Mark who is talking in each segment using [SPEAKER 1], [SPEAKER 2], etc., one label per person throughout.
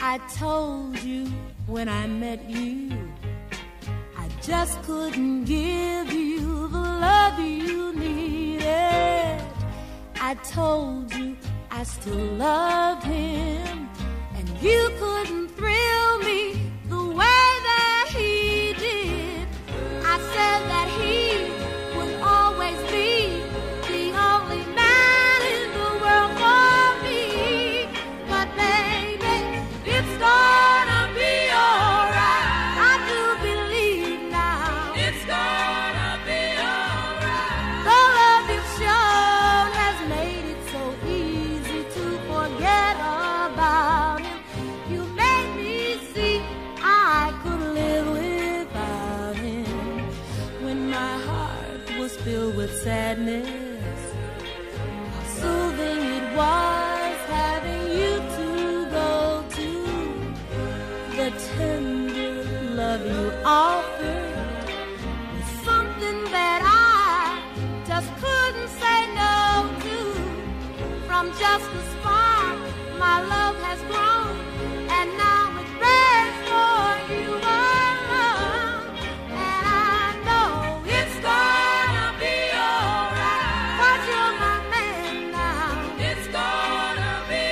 [SPEAKER 1] I told you when I met you, I just couldn't give you the love you needed. I told you I still loved him, and you couldn't thrill me the way that he did. I said that he would always be the only man in the world for me. But baby, it's gonna be alright. I do believe now it's gonna be alright. The love you've shown has made it so easy to forget about him. You made me see I could live without him. When my heart was filled with sadness, how soothing it was having you to go to. The tender love you offered was something that I just couldn't say no to. From just a spark, my love has grown, and now it bears for you alone. And I know it's gonna be alright, 'cause you're my man now. It's gonna be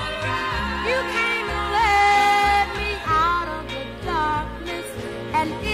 [SPEAKER 1] alright. You came and led me out of the darkness, and